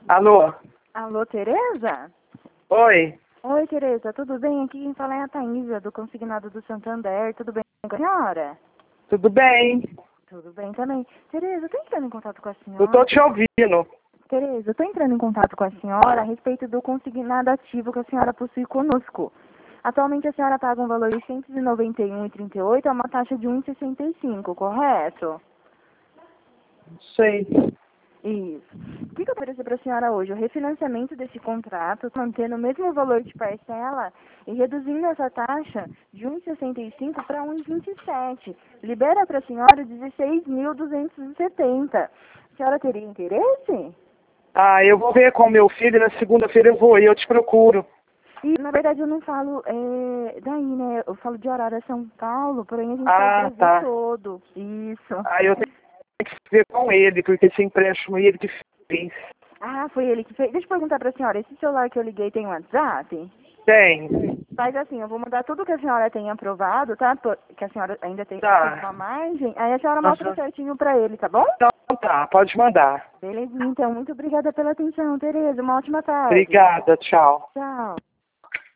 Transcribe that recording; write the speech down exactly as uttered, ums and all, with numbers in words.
Alô? Alô, Tereza? Oi? Oi, Tereza, tudo bem? Aqui quem fala é a Thaísa, do Consignado do Santander. Tudo bem com a senhora? Tudo bem? Tudo bem também. Tereza, eu tô entrando em contato com a senhora. Eu tô te ouvindo. Tereza, eu tô entrando em contato com a senhora a respeito do consignado ativo que a senhora possui conosco. Atualmente a senhora paga um valor de cento e noventa e um reais e trinta e oito centavos a uma taxa de um real e sessenta e cinco centavos, correto? Não sei. Isso. O que, que eu ofereço para a senhora hoje? O refinanciamento desse contrato, mantendo o mesmo valor de parcela e reduzindo essa taxa de um real e sessenta e cinco centavos para um real e vinte e sete centavos. Libera para a senhora dezesseis mil duzentos e setenta. A senhora teria interesse? Ah, eu vou ver com o meu filho, na segunda-feira eu vou e eu te procuro. E, na verdade, eu não falo é, daí, né? Eu falo de Arara, São Paulo, porém a gente Ah, faz o Brasil tá. todo. Isso. Ah, eu tenho que ver com ele, porque esse empréstimo ele que fez. Ah, foi ele que fez. Deixa eu perguntar para a senhora, esse celular que eu liguei tem WhatsApp? Tem. Faz assim, eu vou mandar tudo que a senhora tem aprovado, tá? Por- Que a senhora ainda tem, tem uma Tá. margem. Aí a senhora mostra Aham. certinho pra ele, tá bom? Então tá, pode mandar. Beleza, então. Muito obrigada pela atenção, Tereza. Uma ótima tarde. Obrigada, tchau. Tchau.